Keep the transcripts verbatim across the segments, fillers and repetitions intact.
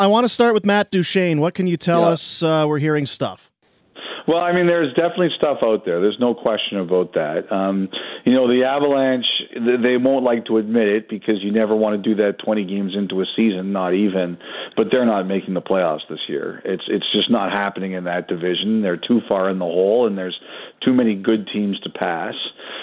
I want to start with Matt Duchene. What can you tell yeah. us? Uh, we're hearing stuff. Well, I mean, there's definitely stuff out there. There's no question about that. Um, you know, the Avalanche, they won't like to admit it because you never want to do that twenty games into a season, not even. But they're not making the playoffs this year. It's it's just not happening in that division. They're too far in the hole, and there's too many good teams to pass.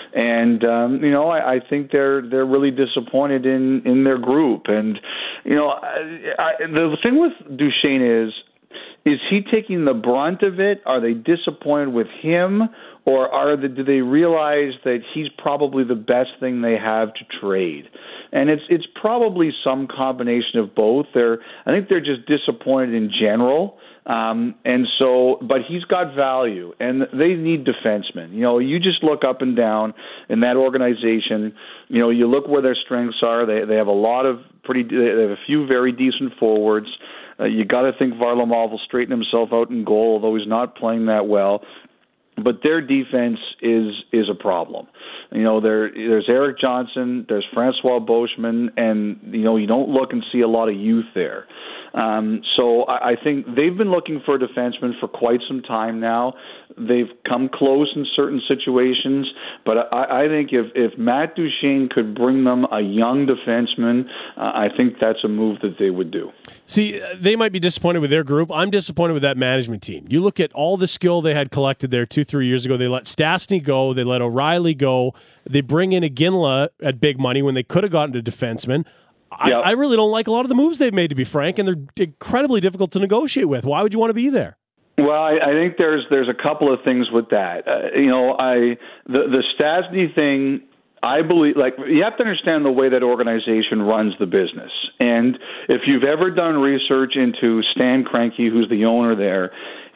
And um, you know, I, I think they're they're really disappointed in, in their group. And you know, I, I, the thing with Duchene is. Is he taking the brunt of it? Are they disappointed with him? Or are the, do they realize that he's probably the best thing they have to trade? And it's it's probably some combination of both. They're I think they're just disappointed in general. Um, and so, but he's got value, and they need defensemen. You know, you just look up and down in that organization. You know, you look where their strengths are. They they have a lot of pretty. They have a few very decent forwards. Uh, you got to think Varlamov will straighten himself out in goal, although he's not playing that well. But their defense is is a problem. You know, there there's Eric Johnson, there's Francois Beauchemin, and you know you don't look and see a lot of youth there. Um, so I, I think they've been looking for a defenseman for quite some time now. They've come close in certain situations, but I, I think if, if Matt Duchene could bring them a young defenseman, uh, I think that's a move that they would do. See, they might be disappointed with their group. I'm disappointed with that management team. You look at all the skill they had collected there two, three years ago. They let Stastny go. They let O'Reilly go. They bring in a Ginla at big money when they could have gotten a defenseman. I, yep. I really don't like a lot of the moves they've made, to be frank, and they're incredibly difficult to negotiate with. Why would you want to be there? Well, I, I think there's there's a couple of things with that. Uh, you know, I the the Stastny thing. I believe, like, you have to understand the way that organization runs the business. And if you've ever done research into Stan Kroenke, who's the owner there,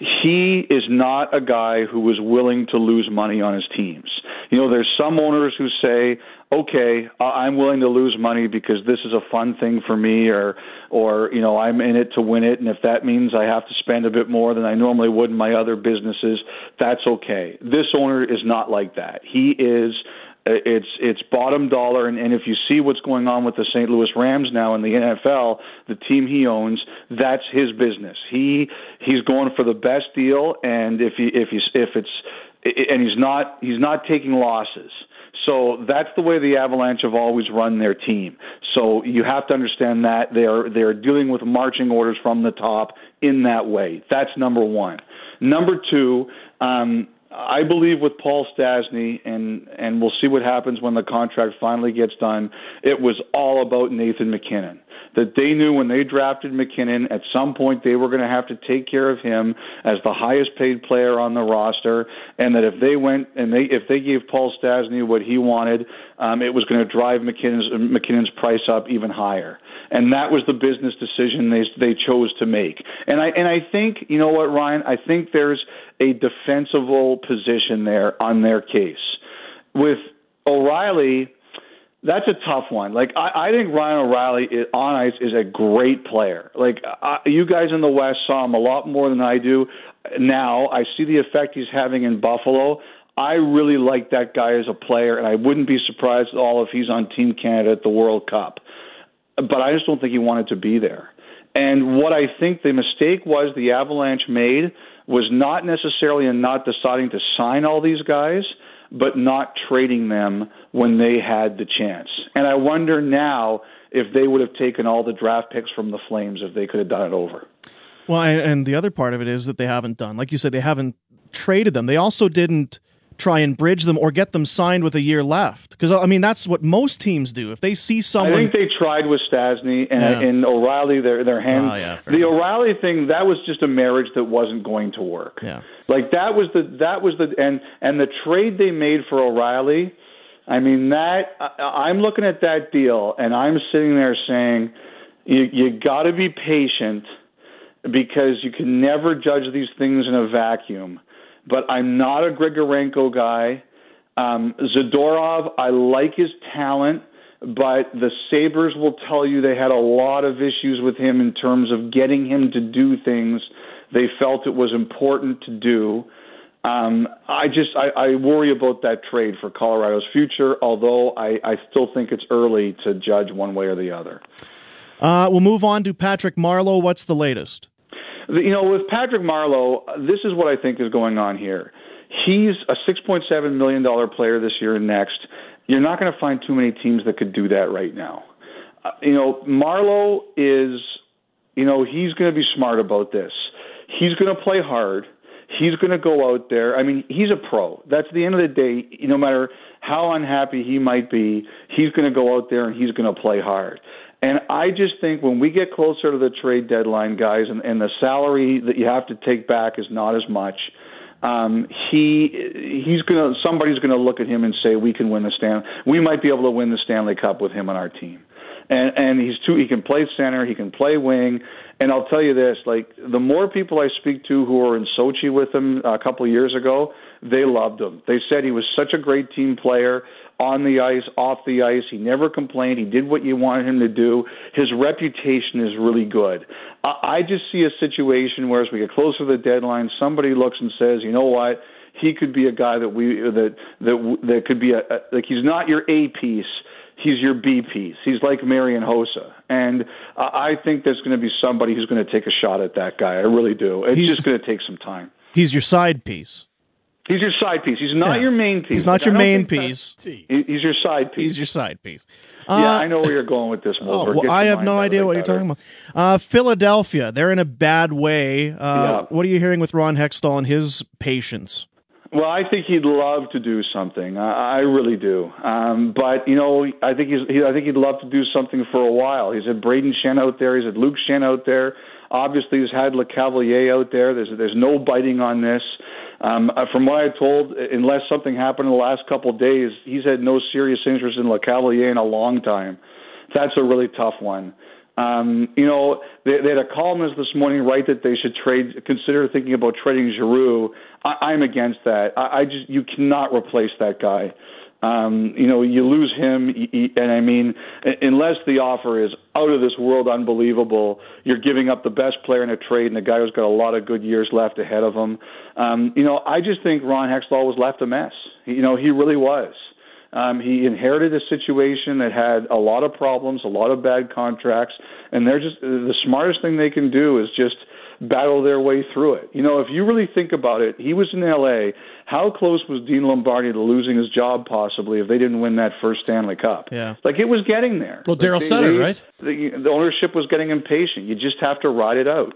he is not a guy who is willing to lose money on his teams. You know, there's some owners who say, okay, I'm willing to lose money because this is a fun thing for me, or, or you know, I'm in it to win it, and if that means I have to spend a bit more than I normally would in my other businesses, that's okay. This owner is not like that. He is... It's it's bottom dollar, and, and if you see what's going on with the Saint Louis Rams now in the N F L, the team he owns, that's his business. He he's going for the best deal, and if he if he's if it's and he's not he's not taking losses. So that's the way the Avalanche have always run their team. So you have to understand that they're they're dealing with marching orders from the top in that way. That's number one. Number two. Um, I believe with Paul Stastny, and, and we'll see what happens when the contract finally gets done, it was all about Nathan MacKinnon. That they knew when they drafted MacKinnon, at some point they were going to have to take care of him as the highest paid player on the roster, and that if they went and they if they gave Paul Stastny what he wanted, um, it was going to drive MacKinnon's, MacKinnon's price up even higher. And that was the business decision they they chose to make. And I and I think, you know what, Ryan, I think there's a defensible position there on their case. With O'Reilly, that's a tough one. Like, I, I think Ryan O'Reilly is, on ice is a great player. Like, I, you guys in the West saw him a lot more than I do. Now, I see the effect he's having in Buffalo. I really like that guy as a player, and I wouldn't be surprised at all if he's on Team Canada at the World Cup. But I just don't think he wanted to be there. And what I think the mistake was the Avalanche made was not necessarily in not deciding to sign all these guys, but not trading them when they had the chance. And I wonder now if they would have taken all the draft picks from the Flames if they could have done it over. Well, and the other part of it is that they haven't done, like you said, they haven't traded them. They also didn't try and bridge them or get them signed with a year left. Because, I mean, that's what most teams do. If they see someone... I think they tried with Stastny and, yeah. and O'Reilly, their, their hand... Oh, yeah, the O'Reilly thing, that was just a marriage that wasn't going to work. Yeah. Like, that was the... that was the and, and the trade they made for O'Reilly, I mean, that... I, I'm looking at that deal, and I'm sitting there saying, you, you got to be patient because you can never judge these things in a vacuum. But I'm not a Grigorenko guy. Um, Zadorov, I like his talent, but the Sabres will tell you they had a lot of issues with him in terms of getting him to do things they felt it was important to do. Um, I just I, I worry about that trade for Colorado's future, although I, I still think it's early to judge one way or the other. Uh, we'll move on to Patrick Marleau. What's the latest? You know, with Patrick Marleau, this is what I think is going on here. He's a six point seven million dollars player this year and next. You're not going to find too many teams that could do that right now. Uh, you know, Marleau is, you know, he's going to be smart about this. He's going to play hard. He's going to go out there. I mean, he's a pro. That's the end of the day. No matter how unhappy he might be, he's going to go out there and he's going to play hard. And I just think when we get closer to the trade deadline, guys, and, and the salary that you have to take back is not as much, um, he he's gonna somebody's gonna look at him and say we can win the Stanley. We might be able to win the Stanley Cup with him on our team. And and he's too. He can play center. He can play wing. And I'll tell you this: like the more people I speak to who were in Sochi with him a couple of years ago, they loved him. They said he was such a great team player on the ice, off the ice. He never complained. He did what you wanted him to do. His reputation is really good. I, I just see a situation where as we get closer to the deadline, somebody looks and says, you know what? He could be a guy that we that that that could be a, a like he's not your A piece. He's your B piece. He's like Marian Hossa. And uh, I think there's going to be somebody who's going to take a shot at that guy. I really do. It's he's, just going to take some time. He's your side piece. He's your side piece. He's not yeah. your main piece. He's not like, your main piece. He's your side piece. He's your side piece. Uh, yeah, I know where you're going with this, Mulder. Oh, well, I have no idea what better. you're talking about. Uh, Philadelphia, they're in a bad way. Uh, yeah. What are you hearing with Ron Hextall and his patience? Well, I think he'd love to do something. I, I really do. Um, but you know, I think he's. He, I think he'd love to do something for a while. He's had Braden Shen out there. He's had Luke Shen out there. Obviously, he's had LeCavalier out there. There's there's no biting on this. Um, from what I'm told, unless something happened in the last couple of days, he's had no serious interest in LeCavalier in a long time. That's a really tough one. Um, you know, they, they had a columnist this morning write that they should trade, consider thinking about trading Giroux. I, I'm against that. I, I just, you cannot replace that guy. Um, you know, you lose him, and I mean, unless the offer is out of this world unbelievable, you're giving up the best player in a trade and a guy who's got a lot of good years left ahead of him. Um, you know, I just think Ron Hextall was left a mess. You know, he really was. Um, he inherited a situation that had a lot of problems, a lot of bad contracts, and they're just the smartest thing they can do is just battle their way through it. You know, if you really think about it, he was in L A. How close was Dean Lombardi to losing his job possibly if they didn't win that first Stanley Cup? Yeah. Like it was getting there. Well, Daryl like said it, right? The, the ownership was getting impatient. You just have to ride it out.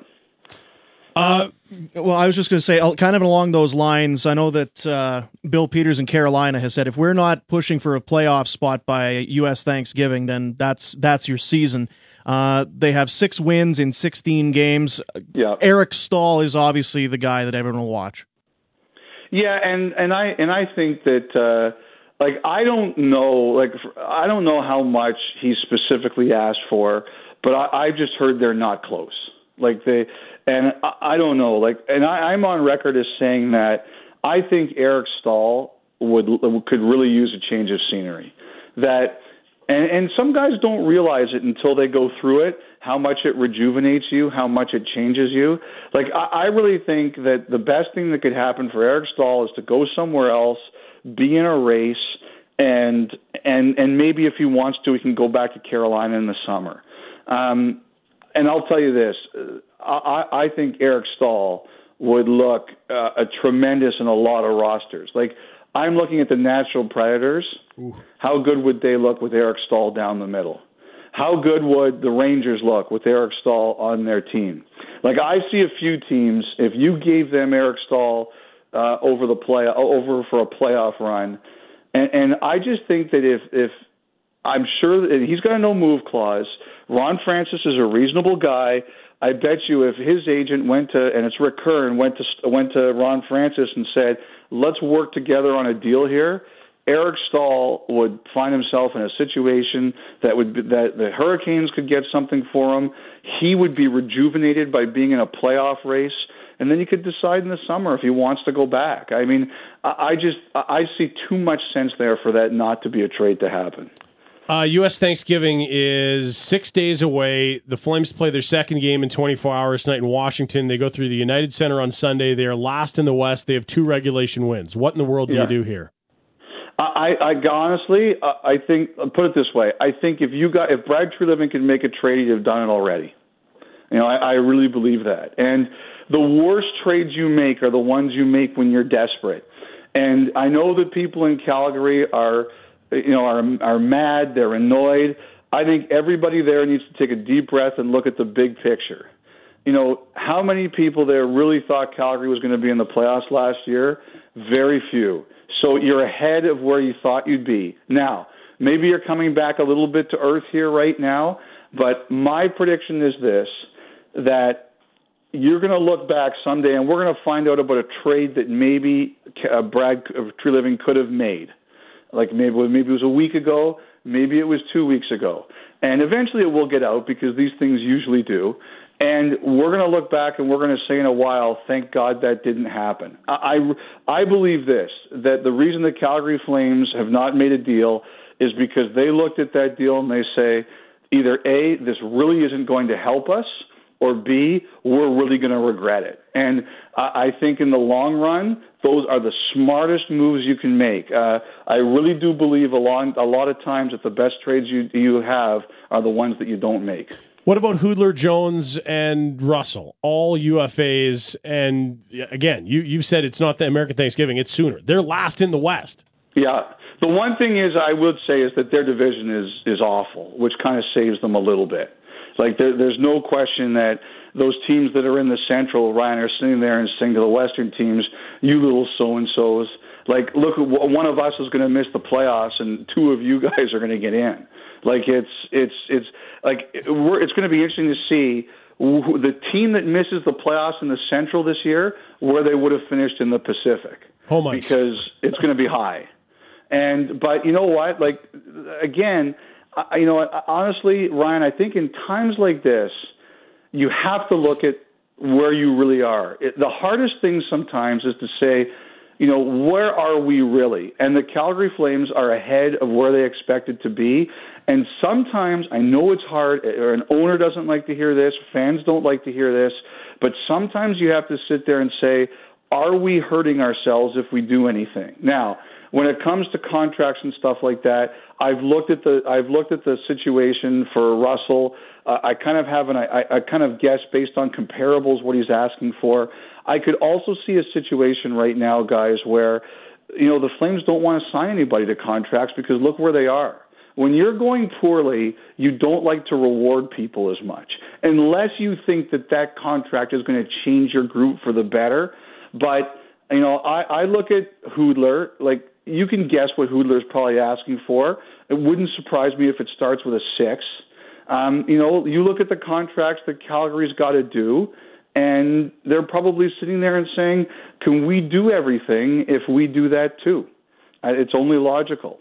Uh, well, I was just going to say, kind of along those lines, I know that uh, Bill Peters in Carolina has said if we're not pushing for a playoff spot by U S Thanksgiving, then that's that's your season. Uh, they have six wins in sixteen games. Yeah. Eric Staal is obviously the guy that everyone will watch. Yeah, and, and I and I think that uh, like I don't know like I don't know how much he specifically asked for, but I, I just heard they're not close. Like they. And I don't know, like, and I, I'm on record as saying that I think Eric Staal would could really use a change of scenery. That, and, and some guys don't realize it until they go through it, how much it rejuvenates you, how much it changes you. Like, I, I really think that the best thing that could happen for Eric Staal is to go somewhere else, be in a race, and and and maybe if he wants to, he can go back to Carolina in the summer. Um, and I'll tell you this. I, I think Eric Staal would look uh, a tremendous in a lot of rosters. Like, I'm looking at the Nashville Predators. Ooh. How good would they look with Eric Staal down the middle? How good would the Rangers look with Eric Staal on their team? Like, I see a few teams, if you gave them Eric Staal uh, over the play over for a playoff run, and, and I just think that if if I'm sure that he's got a no move clause. Ron Francis is a reasonable guy. I bet you if his agent went to, and it's Rick Kern, went to went to Ron Francis and said, let's work together on a deal here, Eric Staal would find himself in a situation that would be, that the Hurricanes could get something for him. He would be rejuvenated by being in a playoff race, and then he could decide in the summer if he wants to go back. I mean, I, I just I see too much sense there for that not to be a trade to happen. Uh, U S Thanksgiving is six days away. The Flames play their second game in twenty-four hours tonight in Washington. They go through the United Center on Sunday. They are last in the West. They have two regulation wins. What in the world do yeah. you do here? I, I honestly, I think, put it this way: I think if you got, if Brad Treliving could make a trade, you've done it already. You know, I, I really believe that. And the worst trades you make are the ones you make when you're desperate. And I know that people in Calgary are, you know, are are mad. They're annoyed. I think everybody there needs to take a deep breath and look at the big picture. You know, how many people there really thought Calgary was going to be in the playoffs last year? Very few. So you're ahead of where you thought you'd be. Now, maybe you're coming back a little bit to earth here right now, but my prediction is this, that you're going to look back someday and we're going to find out about a trade that maybe uh, Brad Treliving could have made. Like maybe, maybe it was a week ago, maybe it was two weeks ago. And eventually it will get out because these things usually do. And we're going to look back and we're going to say in a while, thank God that didn't happen. I, I, I believe this, that the reason the Calgary Flames have not made a deal is because they looked at that deal and they say, either A, this really isn't going to help us, or B, we're really going to regret it. And I, I think in the long run, those are the smartest moves you can make. Uh, I really do believe a lot, a lot of times that the best trades you, you have are the ones that you don't make. What about Hoodler, Jones, and Russell? All U F As, and again, you, you've said it's not the American Thanksgiving, it's sooner. They're last in the West. Yeah. The one thing is I would say is that their division is, is awful, which kind of saves them a little bit. Like there, there's no question that those teams that are in the Central, Ryan, are sitting there and saying to the Western teams, you little so-and-sos, like, look, one of us is going to miss the playoffs and two of you guys are going to get in. Like it's it's it's like we're, it's going to be interesting to see who, the team that misses the playoffs in the Central this year, where they would have finished in the Pacific. Home ice. Because it's going to be high. And but you know what? Like again, I, you know, honestly, Ryan, I think in times like this, you have to look at where you really are. It, the hardest thing sometimes is to say, you know, where are we really? And the Calgary Flames are ahead of where they expected to be. And sometimes, I know it's hard, or an owner doesn't like to hear this, fans don't like to hear this, but sometimes you have to sit there and say, are we hurting ourselves if we do anything? Now, when it comes to contracts and stuff like that, I've looked at the I've looked at the situation for Russell. Uh, I kind of have an I, I kind of guess based on comparables what he's asking for. I could also see a situation right now, guys, where you know the Flames don't want to sign anybody to contracts because look where they are. When you're going poorly, you don't like to reward people as much, unless you think that that contract is going to change your group for the better. But you know, I, I look at Hoodler, like you can guess what Hoodler is probably asking for. It wouldn't surprise me if it starts with a six. Um, you know, you look at the contracts that Calgary's got to do, and they're probably sitting there and saying, can we do everything if we do that too? Uh, it's only logical.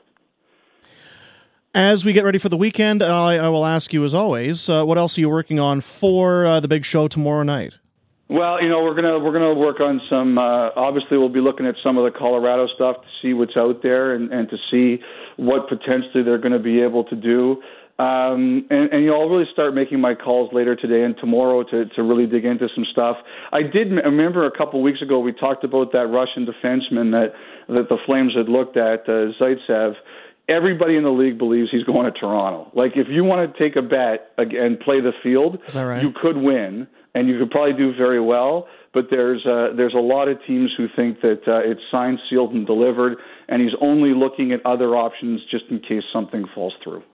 As we get ready for the weekend, I, I will ask you, as always, uh, what else are you working on for uh, the big show tomorrow night? Well, you know, we're gonna we're gonna work on some. Uh, obviously, we'll be looking at some of the Colorado stuff to see what's out there and, and to see what potentially they're going to be able to do. Um, and, and you know, I'll really start making my calls later today and tomorrow to to really dig into some stuff. I did m- remember a couple weeks ago we talked about that Russian defenseman that that the Flames had looked at, uh, Zaitsev. Everybody in the league believes he's going to Toronto. Like, if you want to take a bet and play the field, Is that right? You could win, and you could probably do very well. But there's uh, there's a lot of teams who think that uh, it's signed, sealed, and delivered, and he's only looking at other options just in case something falls through.